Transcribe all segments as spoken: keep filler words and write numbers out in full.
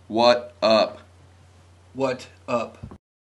What up? What up?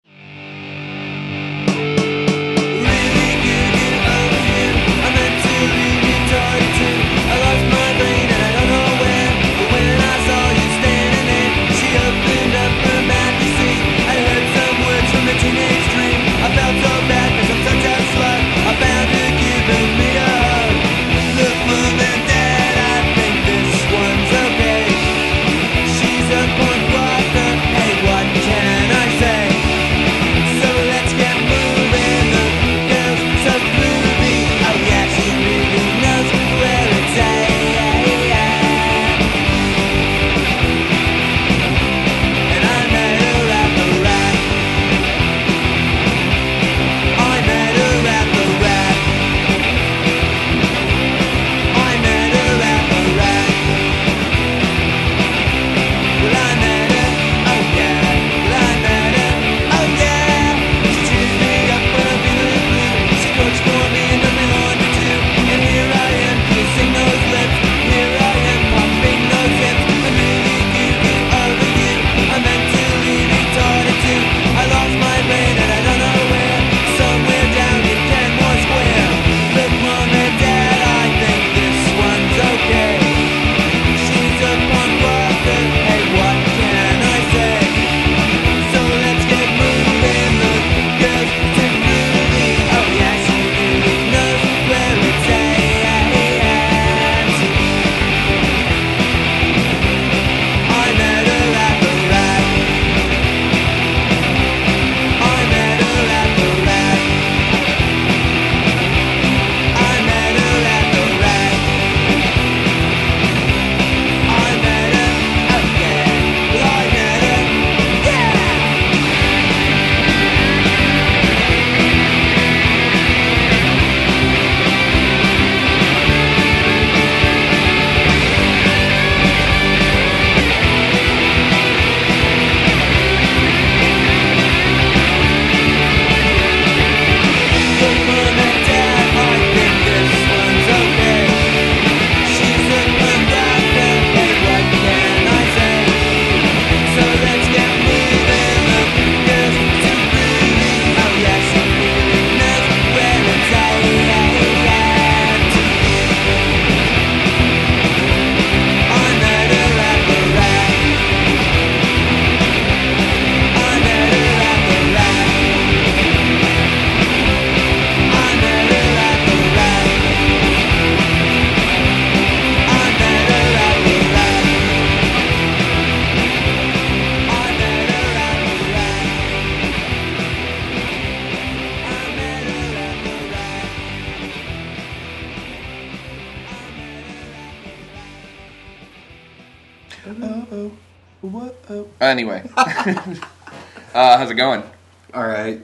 Uh-oh. What-oh. Anyway. uh, how's it going? All right.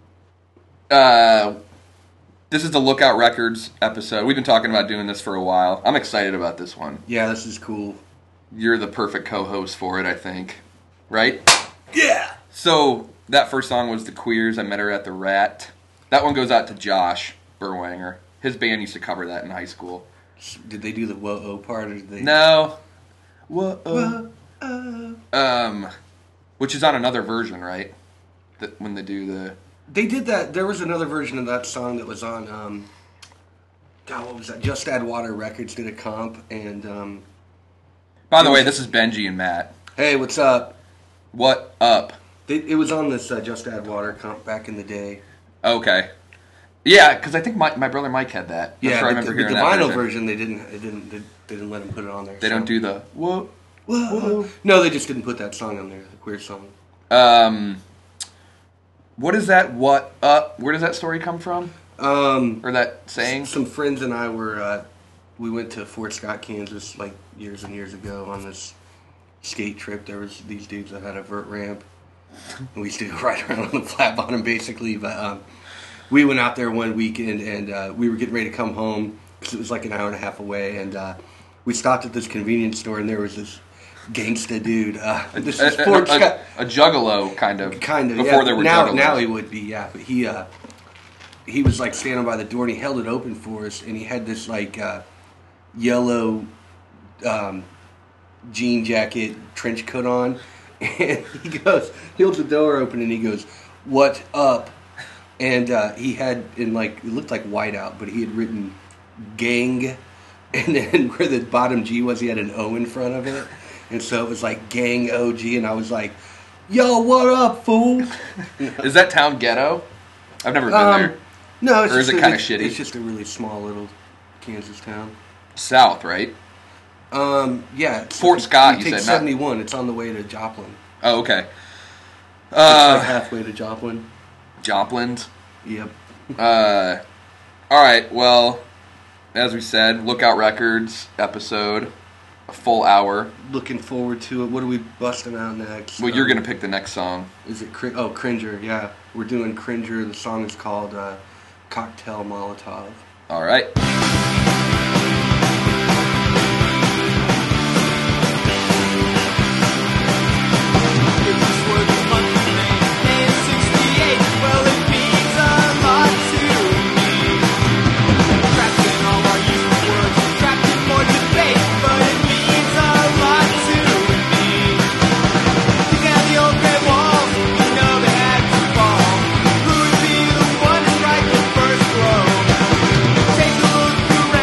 Uh, this is the Lookout Records episode. We've been talking about doing this for a while. I'm excited about this one. Yeah, this is cool. You're the perfect co-host for it, I think. Right? Yeah! So, that first song was The Queers, I Met Her at the Rat. That one goes out to Josh Berwanger. His band used to cover that in high school. Did they do the whoa-oh part, or did they... No. Whoa-oh. Whoa-oh. Um, which is on another version, right? That when they do the... They did that. There was another version of that song that was on, um... God, what was that? Just Add Water Records did a comp, and, um... By the way, this is Benji and Matt. Hey, what's up? What up? They, it was on this uh, Just Add Water comp back in the day. Okay. Yeah, because I think my my brother Mike had that. That's yeah, where I but remember the, hearing the that vinyl version. version, they didn't, they didn't, they, they didn't let him put it on there. They so. don't do the whoa, Whoa. whoa. No, they just didn't put that song on there, the queer song. Um, what is that? What up? Where does that story come from? Um, Or that saying? Some friends and I were, uh, we went to Fort Scott, Kansas, like years and years ago on this skate trip. There was these dudes that had a vert ramp, and we used to go ride around on the flat bottom, basically. But um, we went out there one weekend, and uh, we were getting ready to come home because it was like an hour and a half away, and uh, we stopped at this convenience store, and there was this gangsta dude. Uh, this is a, Fort a, Scott. a, a juggalo, kind of. Kind of, Before yeah. there were now, juggalos. now he would be, yeah. But he, uh, he was like standing by the door, and he held it open for us, and he had this like uh, yellow um, jean jacket, trench coat on, And he goes, he holds the door open and he goes, "What up?" And uh, he had in like it looked like whiteout, but he had written "gang," and then where the bottom G was, he had an O in front of it, and so it was like "gang O G," and I was like, "Yo, what up, fool?" Is that town ghetto? I've never been Um, there. No, it's Or is just it a- kinda it's- shitty? It's just a really small little Kansas town. South, right? Um, yeah, it's, Fort if Scott, You you take said, not- seventy-one. It's on the way to Joplin. Oh, okay. It's Uh, like halfway to Joplin. Joplin's. Yep. Uh, all right. Well, as we said, Lookout Records episode, a full hour. Looking forward to it. What are we busting out next? Well, you're Um, gonna pick the next song. Is it Crin- oh Cringer? Yeah, we're doing Cringer. The song is called uh, "Cocktail Molotov." All right. Take a look around.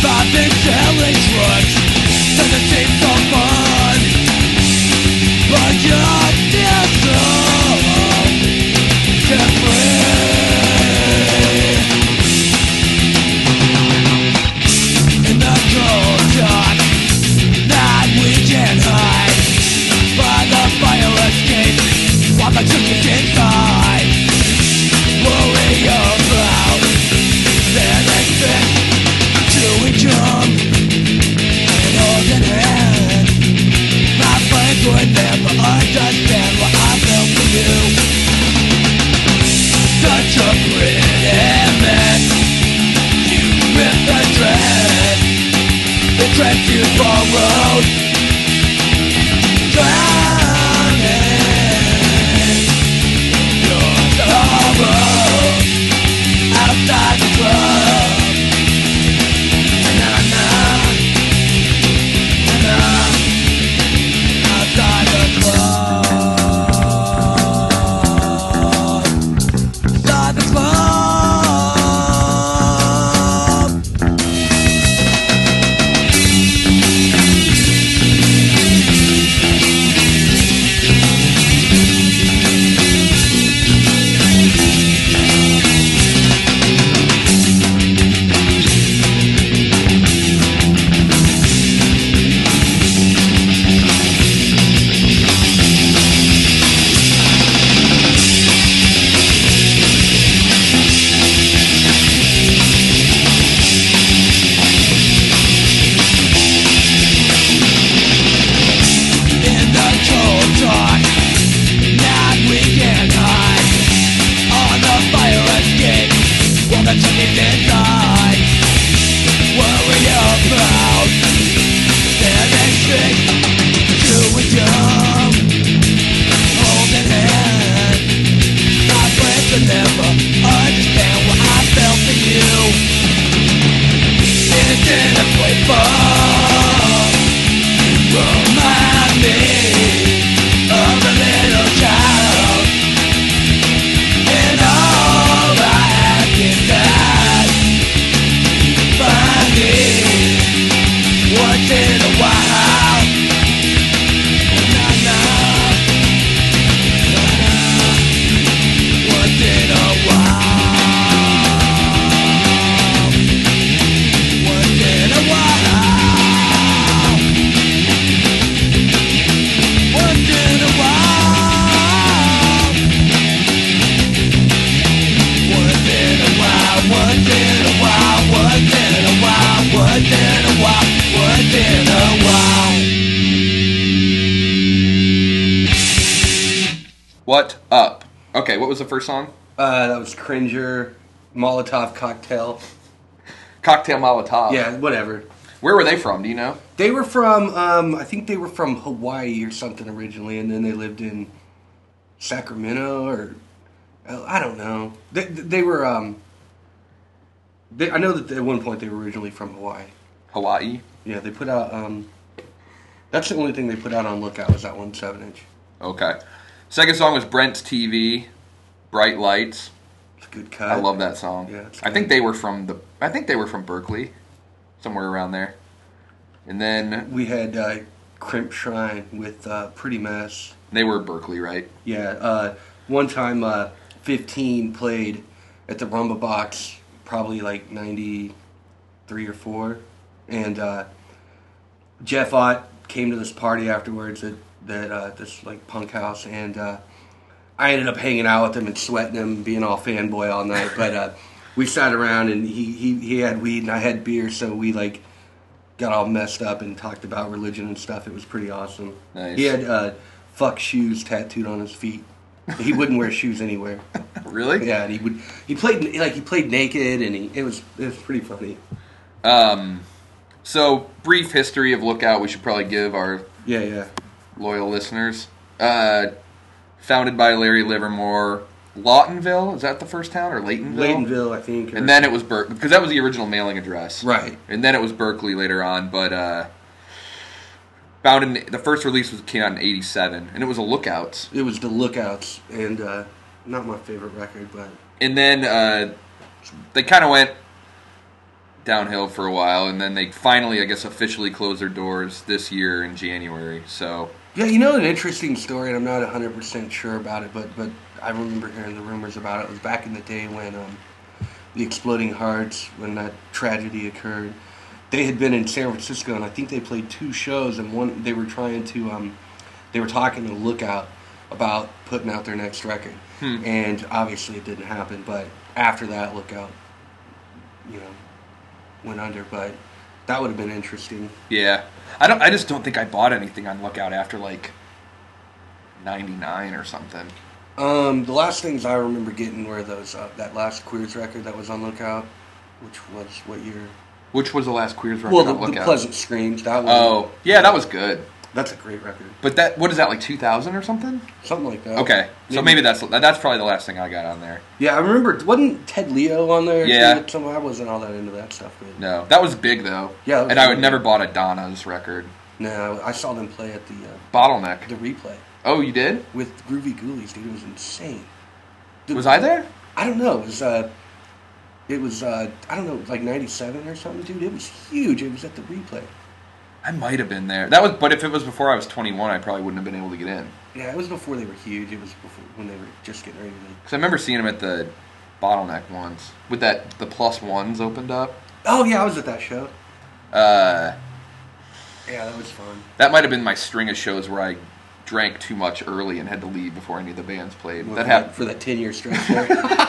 I've been selling drugs, doesn't seem so fun, but you're still so different. In the cold dark night we can hide by the fire escape while the truth is inside. Worry about the next thing to jump and hold in hand. My friends would never understand what I felt for you. Such a pretty mess, you with the dread, the dress you borrowed, drowning your sorrow outside the club. Na-na, na-na, outside the club, outside the club. In the cold dark night we can hide on the fire escape while the truth is inside. Worry about the next thing to jump, holding hand. My friends will never understand what I felt for you. Innocent and playful, remind me of a little child, and all I ask is that you find me once in a while. Na-na, na-na, once in a while, once in a while. Once in a while, once in a while, once in a while, once in a while, once in a while, once in a while. What up? Okay, what was the first song? Uh, that was Cringer, Molotov Cocktail. Cocktail Molotov. Yeah, whatever. Where were they from? Do you know? They were from, um, I think they were from Hawaii or something originally, and then they lived in Sacramento or, uh, I don't know. They, they were, um, they, I know that at one point they were originally from Hawaii. Hawaii. Yeah, they put out, um, that's the only thing they put out on Lookout was that one seven inch. Okay. Second song was Brent's T V, Bright Lights. It's a good cut. I love that song. Yeah, it's I think good. they were from the. I think they were from Berkeley, somewhere around there. And then We had, uh, Crimp Shrine with, uh, Pretty Mess. they were Berkeley, right? Yeah, uh, one time, uh, fifteen played at the Rumba Box, probably like ninety-three or four, and, uh, Jeff Ott came to this party afterwards at that uh, this like punk house, and uh, I ended up hanging out with him and sweating him, being all fanboy all night. But uh, we sat around, and he, he he had weed and I had beer, so we like got all messed up and talked about religion and stuff. It was pretty awesome. Nice. He had uh, "fuck shoes" tattooed on his feet. He wouldn't wear shoes anywhere. Really? Yeah, and he would. He played like he played naked, and he it was it was pretty funny. Um, so brief history of Lookout. We should probably give our Yeah, yeah. loyal listeners. Uh, founded by Larry Livermore. Lawtonville, is that the first town, or Laytonville? Laytonville, I think. Or, And then it was Berkeley, because that was the original mailing address. right. And then it was Berkeley later on, but uh, found in the first release was came out in eighty-seven, and it was a Lookouts. It was the Lookouts, and uh, not my favorite record, but And then uh, they kind of went downhill for a while, and then they finally, I guess, officially closed their doors this year in January. So Yeah, you know an interesting story, and I'm not one hundred percent sure about it, but but I remember hearing the rumors about it. It was back in the day when um, the Exploding Hearts, when that tragedy occurred. They had been in San Francisco, and I think they played two shows, and one they were trying to, um, they were talking to Lookout about putting out their next record, Hmm. and obviously it didn't happen. But after that, Lookout, you know, went under. But that would have been interesting. yeah, I don't. I just don't think I bought anything on Lookout after like ninety-nine or something. Um, the last things I remember getting were those uh, that last Queers record that was on Lookout, which was what year? Which was the last Queers record Well, on the, the Lookout? Pleasant Screams. That was. Oh, yeah, that was good. That's a great record. But that, what is that, like two thousand or something? Something like that. Okay, so maybe that's that's probably the last thing I got on there. Yeah, I remember. Wasn't Ted Leo on there? Yeah. too? Some, I wasn't all that into that stuff. But No, that was big though. Yeah, that was and I would big. never bought a Donna's record. No, I saw them play at the uh, Bottleneck. the replay Oh, you did? with Groovy Ghoulies, dude. It was insane. Dude, Was I there? I don't know. It was. Uh, it was. Uh, I don't know, like ninety-seven or something, dude. It was huge. It was at the replay. I might have been there. That was, but if it was before I was twenty-one, I probably wouldn't have been able to get in. Yeah, it was before they were huge. It was before when they were just getting ready to. Because I remember seeing them at the Bottleneck once with that the plus ones opened up. Oh yeah, I was at that show. Uh, Yeah, that was fun. that might have been my string of shows where I drank too much early and had to leave before any of the bands played. Well, that for happened. for that ten year stretch there.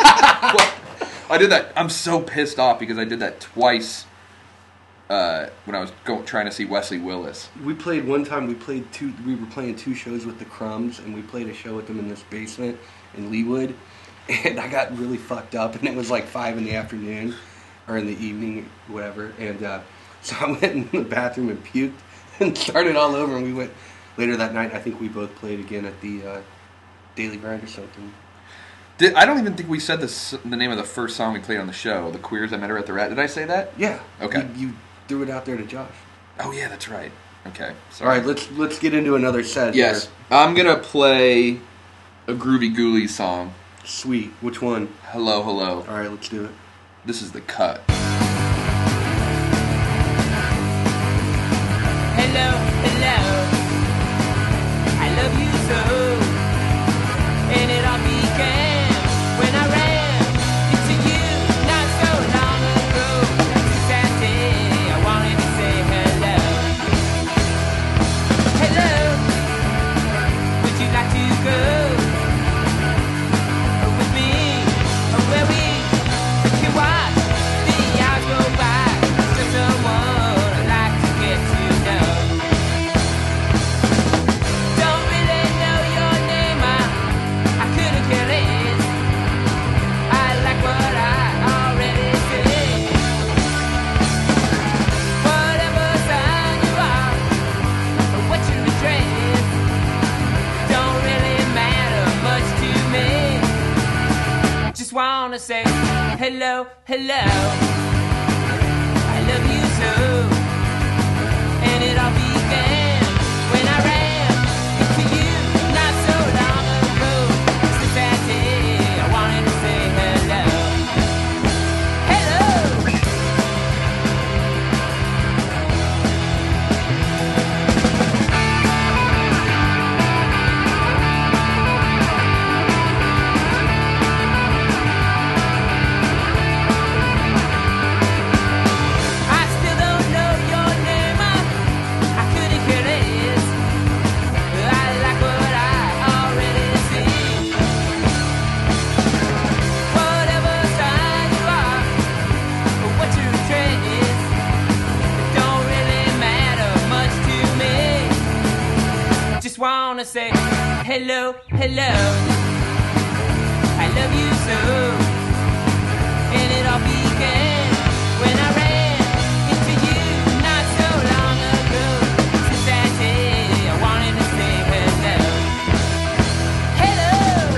I did that. I'm so pissed off because I did that twice uh, when I was go, trying to see Wesley Willis. We played one time. We played two. We were playing two shows with the Crumbs, and we played a show with them in this basement in Leawood. And I got really fucked up, and it was like five in the afternoon, or in the evening, whatever. And uh, so I went in the bathroom and puked, and started all over. And we went later that night. I think we both played again at the uh, Daily Grind or something. Did, I don't even think we said this, the name of the first song we played on the show, The Queers I Met Her at the Rat. Did I say that? Yeah. Okay. You, you threw it out there to Josh. Oh, yeah, that's right. Okay. All Sorry. right, let's let's get into another set. Yes. here. I'm going to play a Groovy Ghoulies song, Sweet. Which one? Hello, Hello. All right, let's do it. This is The Cut. Hello, hello. I love you so. And it all began when I ran into you not so long ago. It's that day I wanted to say hello. Hello. Would you like to go with me where we can watch the hours go by? Just someone I'd like to get to know. Don't really know your name, I, I couldn't care less. I like what I already said. Whatever sign you are, or what you address, don't really matter much to me. Just wanna say hello, hello. I love you so. And it all began when I ran into you not so long ago. Since that day, I wanted to say hello. Hello. I still don't know your name, I, I couldn't care less. I like what I already see. Whatever sign you are, or what your trend is, it don't really matter much to me. Just wanna say hello, hello. I love you so. And it all began when I ran into you not so long ago. Since that day, I wanted to say hello. Hello.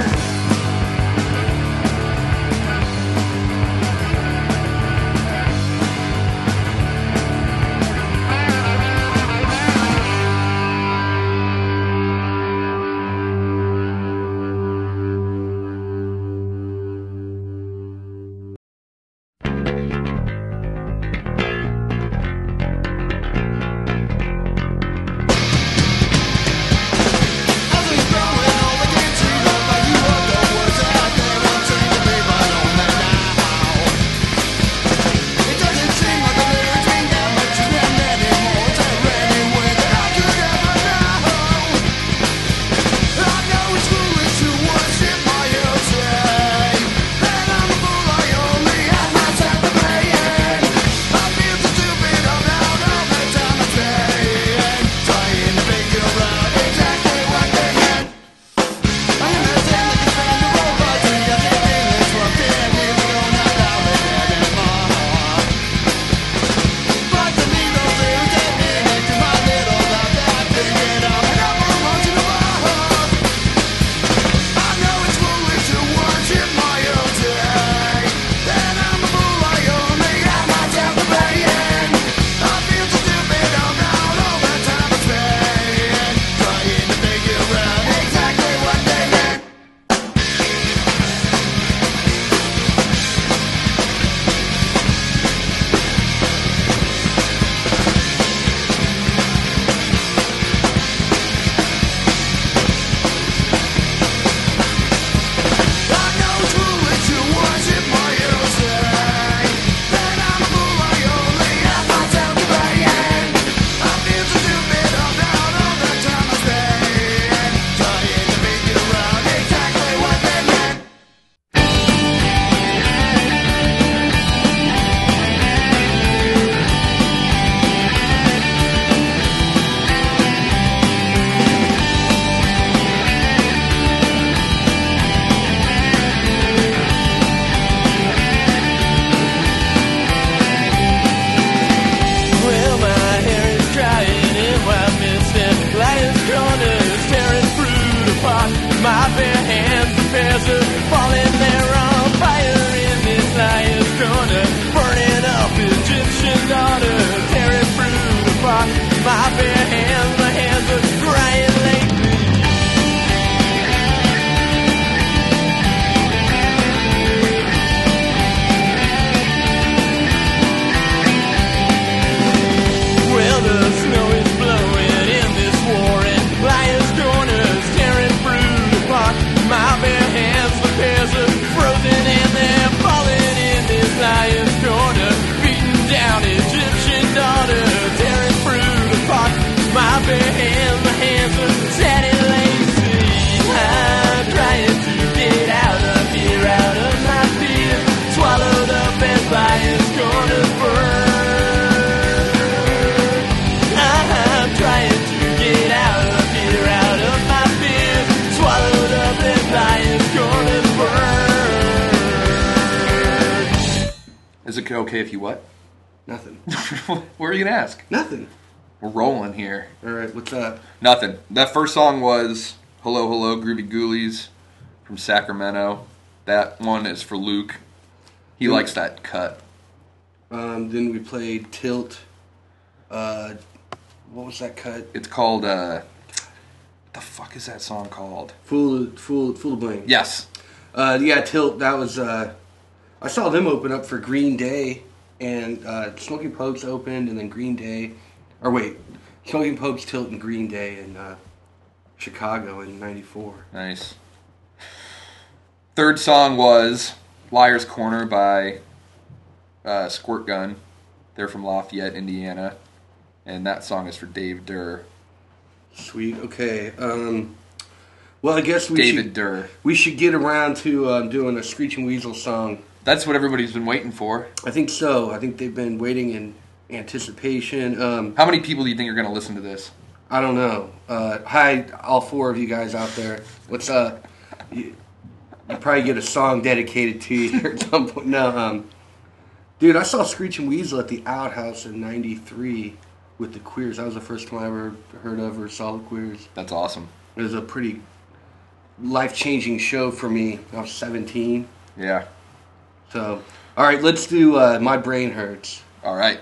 it okay if you what? Nothing. What are you gonna ask? Nothing. We're rolling here. All right, what's up? Nothing. That first song was Hello Hello Groovy Ghoulies from Sacramento. That one is for Luke. He Luke. likes that cut. Um, then we played Tilt. Uh, what was that cut? It's called, uh... what the fuck is that song called? Fool, Fool, Fool to Blame. Yes. Uh, yeah, Tilt, that was, uh... I saw them open up for Green Day, and uh, Smoking Popes opened, and then Green Day... Or wait, Smoking Popes, Tilt, and Green Day in uh, Chicago in ninety-four. Nice. Third song was Liar's Corner by uh, Squirt Gun. They're from Lafayette, Indiana. And that song is for Dave Durr. Sweet, okay. Um, well, I guess we David should... Durr. We should get around to um, doing a Screeching Weasel song. That's what everybody's been waiting for. I think so. I think they've been waiting in anticipation. Um, How many people do you think are going to listen to this? I don't know. Uh, hi, all four of you guys out there. What's up? You, you probably get a song dedicated to you at some point. No, um, dude, I saw Screeching Weasel at the Outhouse in ninety-three with the Queers. That was the first time I ever heard of or saw the Queers. That's awesome. It was a pretty life-changing show for me. I was seventeen. Yeah. So, all right, let's do uh, My Brain Hurts. All right.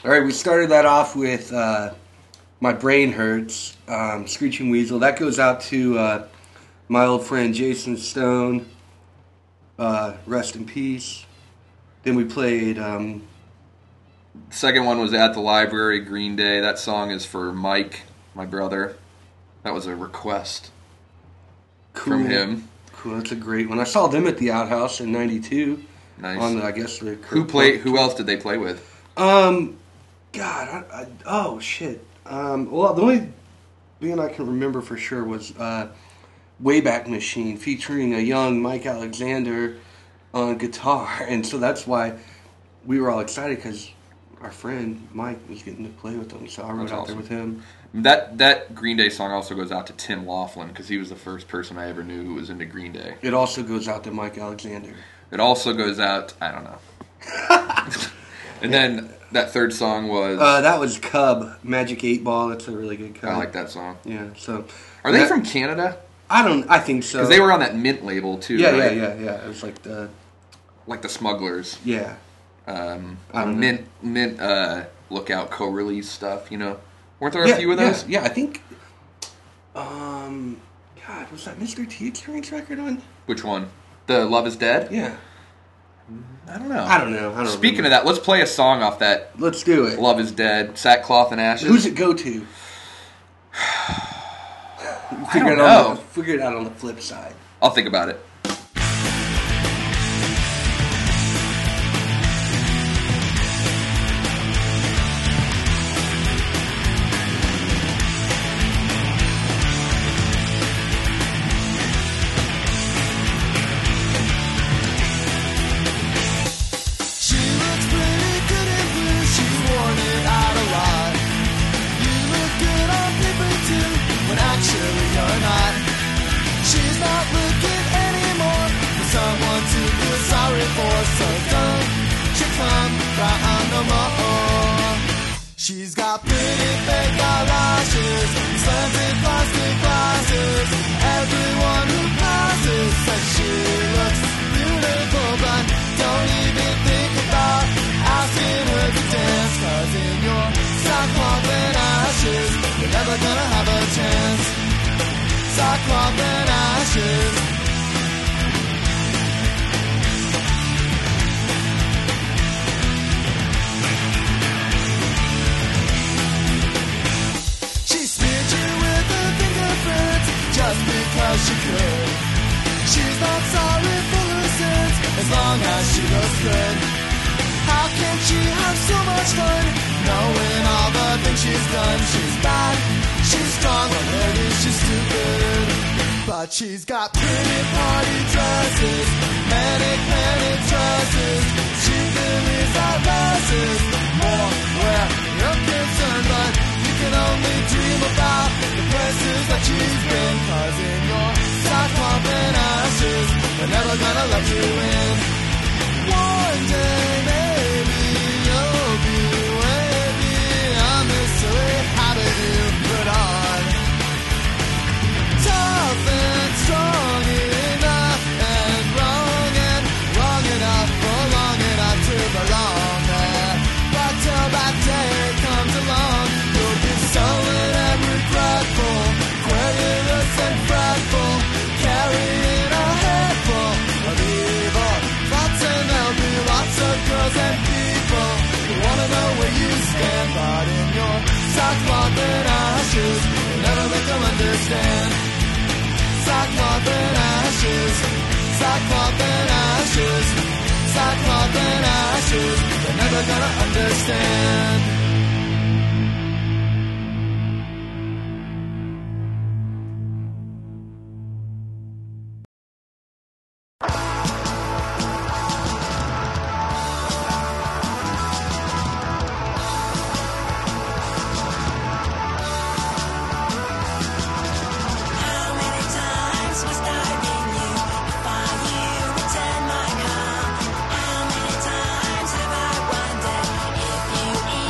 All right, we started that off with uh, My Brain Hurts, um, Screeching Weasel. That goes out to uh, my old friend Jason Stone. Uh, rest in peace. Then we played... Um, Second one was At the Library, Green Day. That song is for Mike, my brother. That was a request cool. from him. Cool, that's a great one. I saw them at the Outhouse in ninety-two. Nice. On the, I guess the who played? Who else did they play with? Um, God, I, I, oh shit. Um, well, the only band I can remember for sure was uh, Wayback Machine, featuring a young Mike Alexander on guitar, and so that's why we were all excited because our friend Mike was getting to play with them. So I rode That's out awesome. there with him. That that Green Day song also goes out to Tim Laughlin because he was the first person I ever knew who was into Green Day. It also goes out to Mike Alexander. It also goes out. I don't know. And then that third song was. Uh, that was Cub, Magic eight Ball. That's a really good Cub. I like that song. Yeah. So. Are they that, from Canada? I don't. I think so. Because they were on that Mint label too. Yeah, right? yeah, yeah, yeah. It was like the. Like the Smugglers. Yeah. Um, I don't know. Mint Mint uh, Lookout co-release stuff. You know, weren't there a yeah, few of yeah, those? Yeah, I think. Um, God, was that Mister T Experience record on? Which one? The Love Is Dead? Yeah. I don't know. I don't know. I don't Speaking remember. of that, let's play a song off that. Let's do it. Love Is Dead, Sackcloth and Ashes. Who's it go to? I Figure don't it know. out. On the, figure it out on the flip side. I'll think about it. She's got pretty fake eyelashes, slanted plastic glasses. Everyone who passes says she looks beautiful, but don't even think about asking her to dance. Cause in your sackcloth and ashes, you're never gonna have a chance. Sackcloth and ashes. Just because she could. She's not sorry for her sins as long as she looks good. How can she have so much fun knowing all the things she's done? She's bad, she's strong, or maybe she's stupid. But she's got pretty party dresses, manic panic dresses. She believes our masses more where you're concerned, but you can only dream about the places that she's been. Cause in your sackcloth and ashes, they're never gonna let you in. One day maybe you'll be wavy on this silly habit you put on. Tough and strong enough and wrong and wrong enough for long enough to belong there. But till that day comes along, you'll be sullen and regretful, querulous and fretful, carrying a head full of evil thoughts, and there'll be lots of girls and people who wanna know where you stand. But in your sackcloth and ashes, you'll never make them understand. Sackcloth and ashes, sackcloth and ashes, sackcloth and ashes, they're never gonna understand. How many times have I wondered if you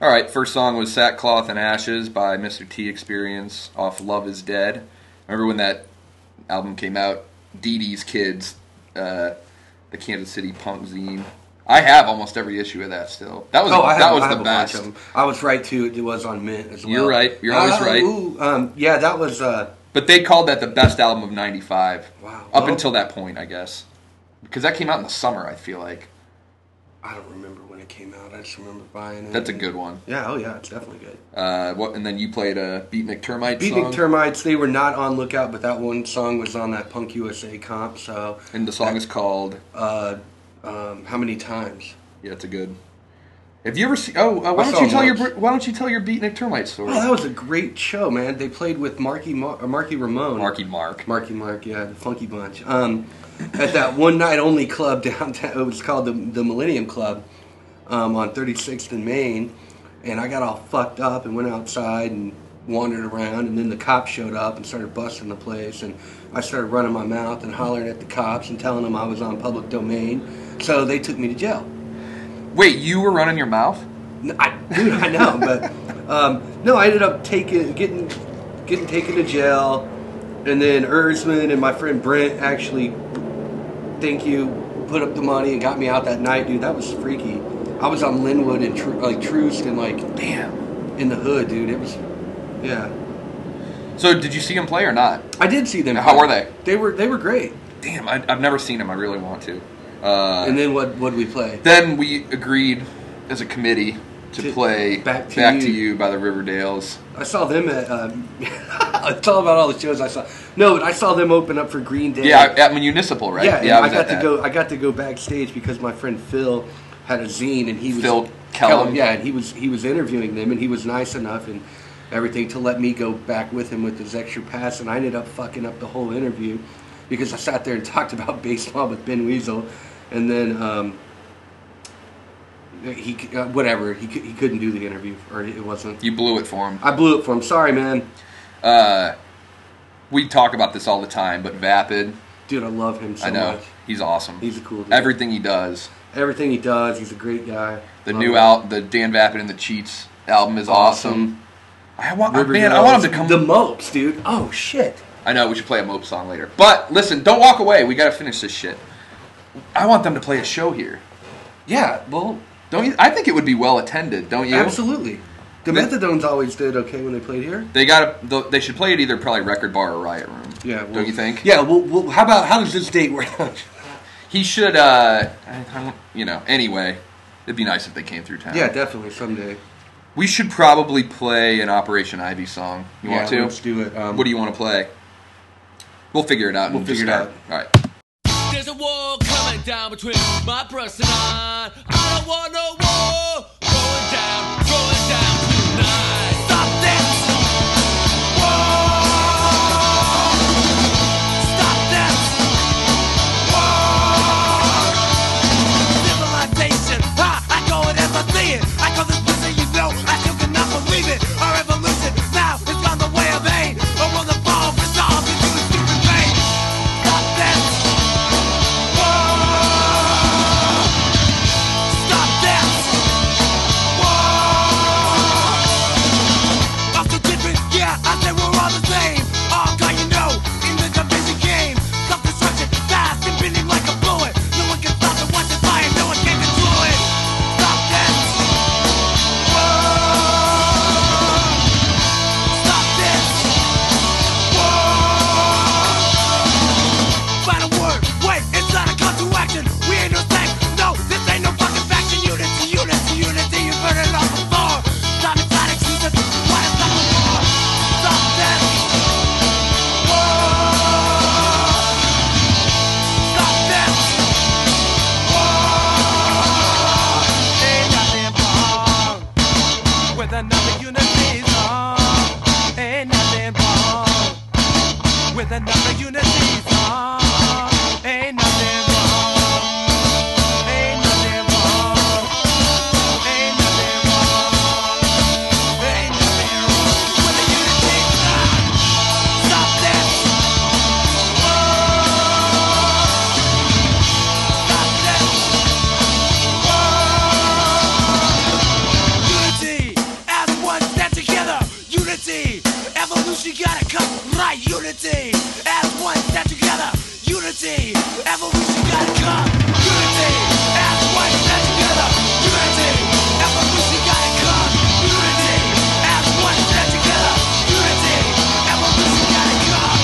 All right, first song was Sackcloth and Ashes by Mister T Experience off Love is Dead. Remember when that album came out? Dee Dee's Kids, uh, the Kansas City punk zine. I have almost every issue of that still. That was Oh, I have, that was I have the a bunch best. of them. I was right too. It was on Mint as well. You're right. You're always Uh, right. Ooh, um, yeah, that was. Uh, But they called that the best album of ninety-five. Wow. Up Well- until that point, I guess. Because that came out in the summer, I feel like. I don't remember when it came out. I just remember buying it. That's a good one. Yeah. Oh yeah, it's definitely good. Uh, what? And then you played a Beatnik Termite Beatnik song. Termites. They were not on Lookout, but that one song was on that Punk U S A comp. So. and the song is called... Uh, um, how many times? Yeah, it's a good... Have you ever seen... Oh, uh, why I don't saw you tell them your once. Why don't you tell your Beatnik Termite story? Oh, that was a great show, man. They played with Marky Mar- or Marky Ramone. Marky Mark. Marky Mark, yeah, the Funky Bunch. Um, at that one night only club downtown, it was called the the Millennium Club, um, on thirty-sixth and Main, and I got all fucked up and went outside and wandered around, and then the cops showed up and started busting the place, and I started running my mouth and hollering at the cops and telling them I was on public domain, so they took me to jail. Wait, you were running your mouth? N- I, dude, I know, but um, no, I ended up taking getting getting taken to jail, and then Erzman and my friend Brent actually, thank you, put up the money and got me out that night, dude. That was freaky. I was on Linwood and Tru- like Troost and like Damn. in the hood, dude. It was, yeah. So did you see him play or not? I did see them. How were they? They were they were great. Damn, I, I've never seen him. I really want to. Uh, And then what what did we play? then we agreed as a committee to, To- play Back to Back You. to You by the Riverdales. I saw them at. Um, it's all about all the shows I saw. No, but I saw them open up for Green Day. Yeah, at Municipal, right? Yeah, and I I, was got at to that. go. I got to go backstage because my friend Phil had a zine, and he was Phil Kellum? Yeah, and he was he was interviewing them, and he was nice enough and everything to let me go back with him with his extra pass, and I ended up fucking up the whole interview because I sat there and talked about baseball with Ben Weasel, and then um, he uh, whatever he cou- he couldn't do the interview, or it wasn't. You blew it for him. I blew it for him. Sorry, man. Uh, we talk about this all the time, but Vapid, Dude, I love him so I know. much. He's awesome. He's a cool dude. Everything he does. Everything he does, he's a great guy. The Love new him. out, the Dan Vapid and the Cheats album is awesome. Awesome. I want, man, Riverdale. I want him to come. The Mopes, dude. Oh shit. I know we should play a Mope song later, but listen, don't walk away. We got to finish this shit. I want them to play a show here. Yeah, well, Don't you? I think it would be well attended. Don't you? absolutely. The They- Methadones always did okay when they played here. They got. to They should play it either probably Record Bar or Riot Room. Yeah, well, Don't you think? Yeah. Well, well, how about how does this date work out? He should. uh I, I don't, You know. Anyway, it'd be nice if they came through town. Yeah, definitely someday. We should probably play an Operation Ivy song. You yeah, want to? Let's do it. Um, What do you want to play? We'll figure it out. We'll and just figure it start. All right. There's a war coming down between my breast and I. I don't want no war going down, going down tonight. Stop this! War! Stop this! War! Civilization, ha! I call it as I see it. I call this pussy, you know, I still cannot believe it. Our evolution now is on the way of aid. Or will the fall resolve into a stupid pain? Stop this! Stop this! I'm so different, yeah, I say we're all the same. All kind you know, in the division game. Self-destruction, fast and bending like a bullet. No one can stop it once it's fire, no one can control it. Stop this! Stop this! Final word, wait, it's not a call to action. We ain't no sex, no, this ain't no fucking faction. Unity, unity, unity, you've heard it all before. Stop it, not excuses, why is that the war? Stop this! Stop this! Ain't nothing wrong with another unity song. Ain't nothing wrong with another unity song. Ain't nothing wrong. Ain't nothing wrong. Ain't nothing wrong. Ain't nothing wrong with a unity song. Stop this. Stop this. Unity. unity, as one stand together. Unity, evolution gotta come. Unity, as one stand together. Unity, evolution gotta come. Unity, as one stand together. Unity, evolution gotta come.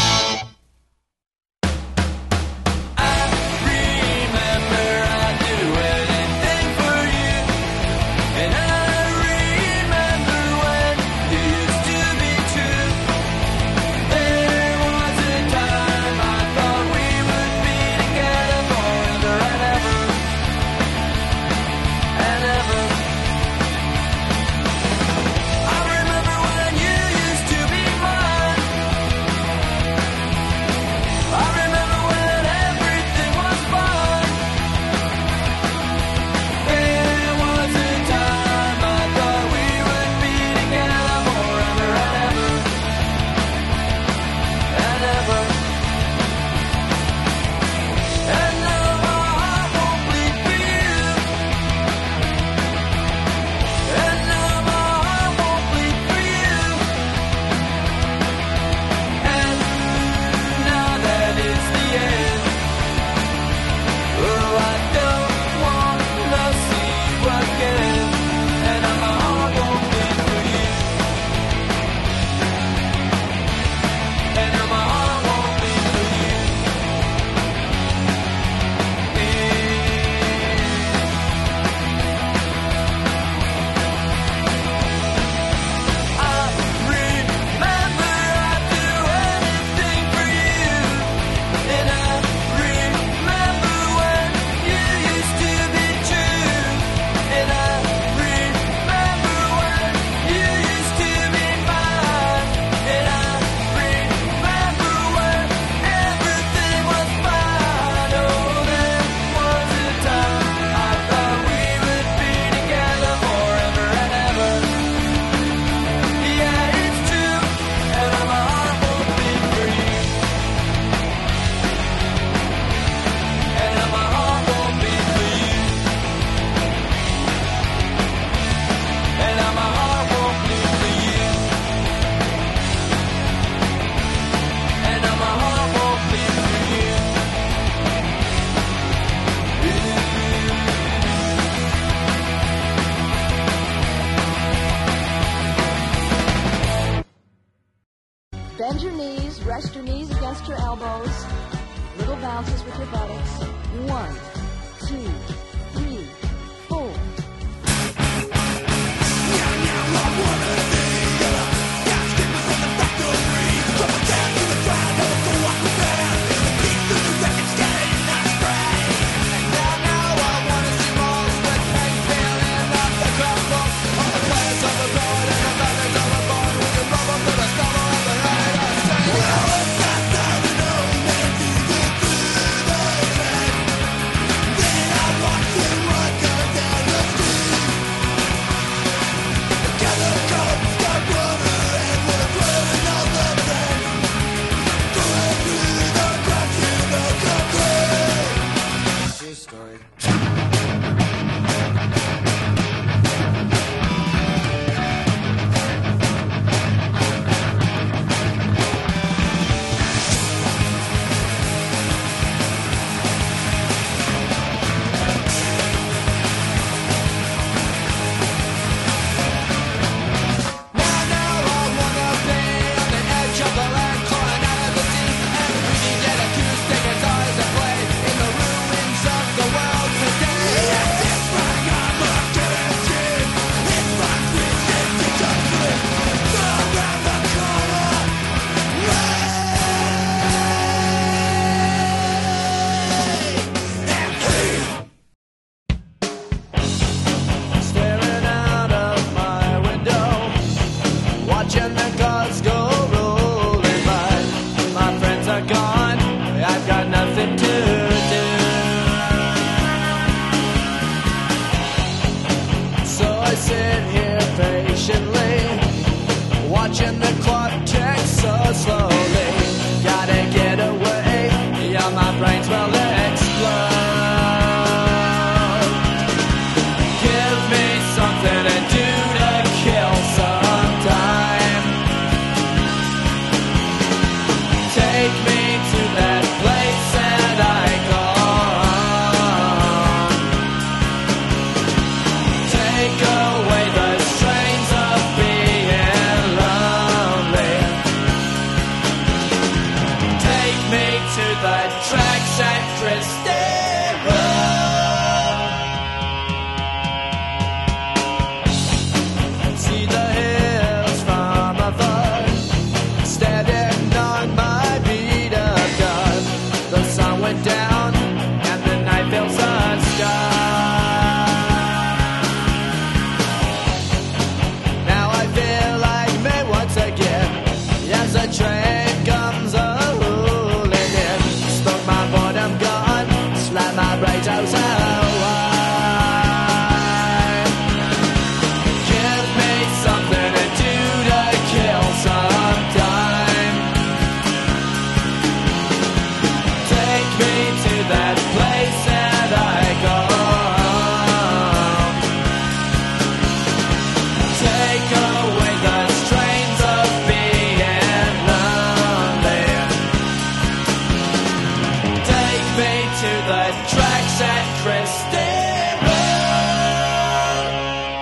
I remember I'd do anything for you, and I remember when you used to be true. There was a time I thought we would be together forever and ever, and ever. I remember when you used to be mine. I remember when everything was fine. There was a time I thought we would be together forever and ever, and ever. And now my heart won't bleed for you. And now my heart won't bleed for you. And now that it's the end, oh, I don't wanna see you again. And now my heart won't bleed for you. And now my heart won't bleed for you. I remember I'd do anything for you, and I remember when you used to be true, and I remember when you used to be mine, and I remember when everything was fine. Oh, there was a time I thought we would be together forever and ever. Yeah, it's true, and my heart won't beat for you. And my heart won't beat for you. And my heart won't beat for you. And my heart won't beat for you. Bend your knees, rest your knees against your elbows. Little bounces with your buttocks. One, two, three, four. to the tracks at Christie Road. See the hills from afar, standing on my beat of dawn. The sun went down and the night fills the sky. Now I feel like me once again as the train comes a-rolling in. Smoke my boredom gone, slap my bright toes away. Give me something to do to kill some time. Take me to that place that I go. Take away the strains of being lonely. Take me to the tracks at Christie Road.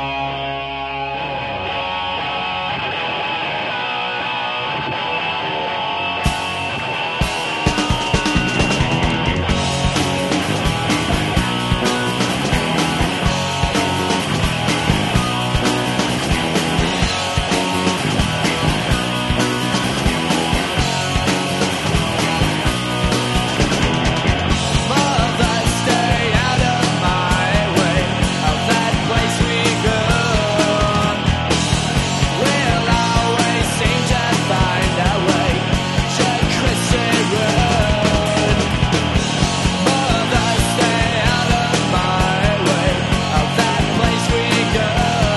Mother, stay out of my way, of that place we go. We'll always seem to find our way to Christie Road. Mother, stay out of my way, of that place we go.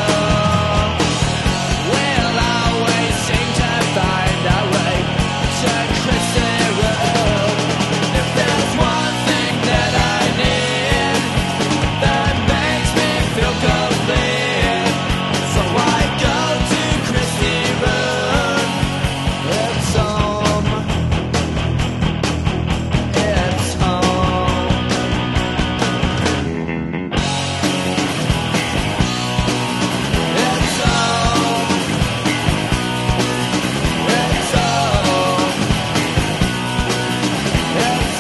We'll always seem to find our way to Christie Road. If there's one thing that I need that makes me feel complete, so I go to Christie Road. It's home. It's home. It's home. It's home. It's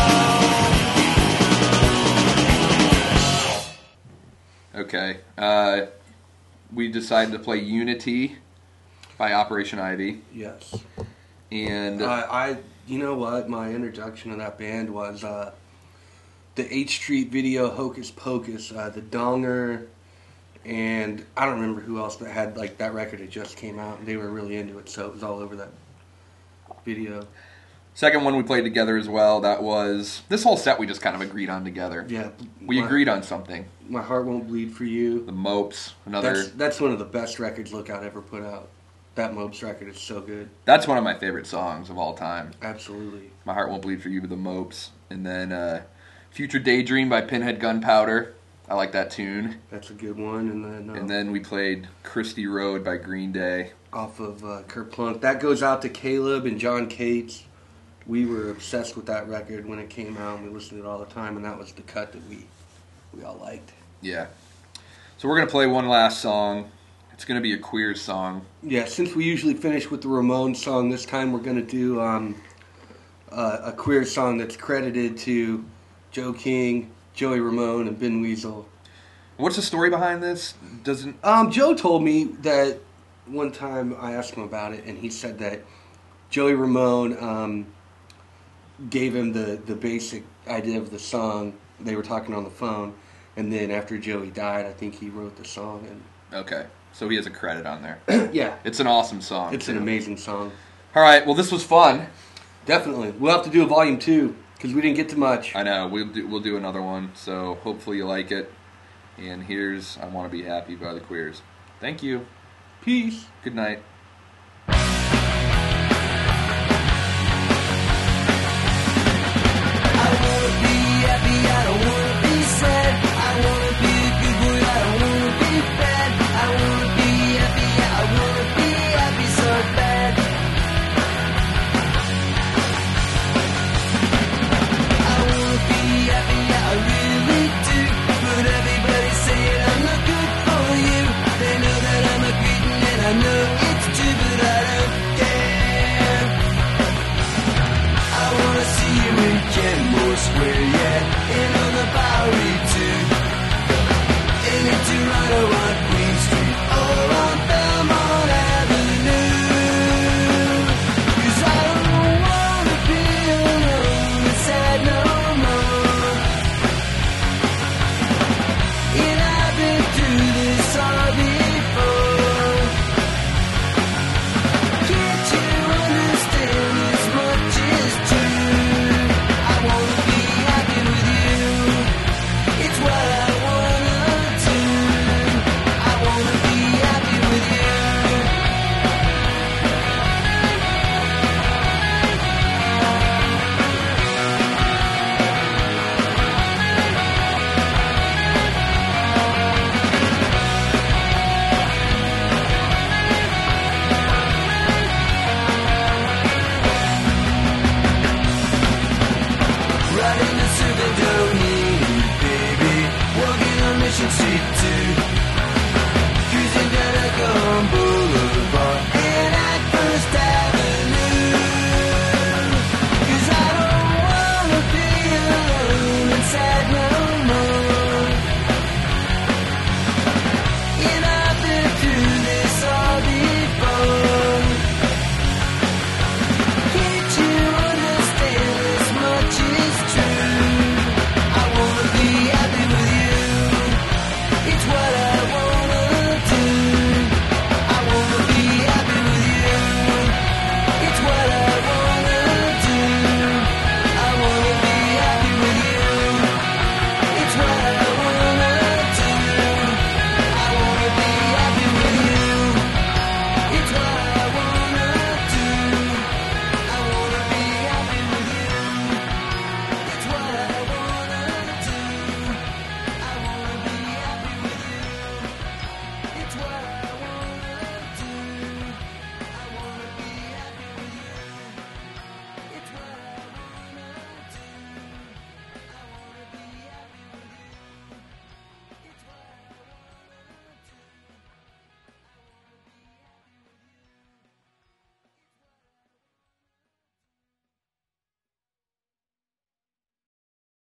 home. Okay. Uh, we decided to play Unity by Operation Ivy. Yes. And Uh, I, you know what? My introduction to that band was uh, the H Street video Hocus Pocus, uh, the Donger, and I don't remember who else, but had like that record that just came out, and they were really into it, so it was all over that video. second one we played together as well, that was... This whole set we just kind of agreed on together. Yeah, We my, agreed on something. My Heart Won't Bleed for You. The Mopes, another... That's that's one of the best records Lookout ever put out. That Mopes record is so good. That's one of my favorite songs of all time. Absolutely. My Heart Won't Bleed for You with the Mopes. And then uh, Future Daydream by Pinhead Gunpowder. I like that tune. That's a good one. And then uh, And then we played Christie Road by Green Day. off of uh, Kerplunk. That goes out to Caleb and John Cates. We were obsessed with that record when it came out, and we listened to it all the time, and that was the cut that we we all liked. Yeah. So we're going to play one last song. It's going to be a Queers song. Yeah, since we usually finish with the Ramones song, this time we're going to do um, uh, a Queer song that's credited to Joe King, Joey Ramone, and Ben Weasel. What's the story behind this? Doesn't... Um, Joe told me that one time I asked him about it, and he said that Joey Ramone um, gave him the, the basic idea of the song. They were talking on the phone, and then after Joey died, I think he wrote the song. And Okay. So he has a credit on there. yeah, It's an awesome song. it's too. an amazing song. All right. Well, this was fun. Definitely. We'll have to do a volume two, because we didn't get to much. I know. We'll do, we'll do another one. So hopefully you like it. And here's I Want to Be Happy by the Queers. Thank you. Peace. Good night. I wanna be happy, I don't wanna be sad. I wanna be a good boy, I don't wanna be bad. I wanna be happy, yeah, I wanna be happy so bad. I wanna be happy, yeah, I really do. But everybody's saying I'm not good for you. They know that I'm a greetin' and I know it's true. Square, yeah, and on the Bowery too. And in Toronto on Queen Street, or on Belmont Avenue. 'Cause I don't wanna be alone and sad no more. And I've been through this all before. Can't you understand as much is true? I wanna be happy with you. It's what I wanna do. I wanna be happy with you. Riding the Servandoni, baby. Walking on Mission Street too. Cruising down Acon Boulevard and at First Avenue. 'Cause I don't wanna be alone and sad no more. And I've been through this all before. Can't you understand as much is true? I wanna be happy with you. It's what I wanna do. I wanna be happy with you. It's what I wanna do. I wanna be happy with you. It's what I wanna do. I wanna be happy with you. It's what I wanna do. I wanna be happy with you. It's what I wanna do. I wanna be happy with you. It's what I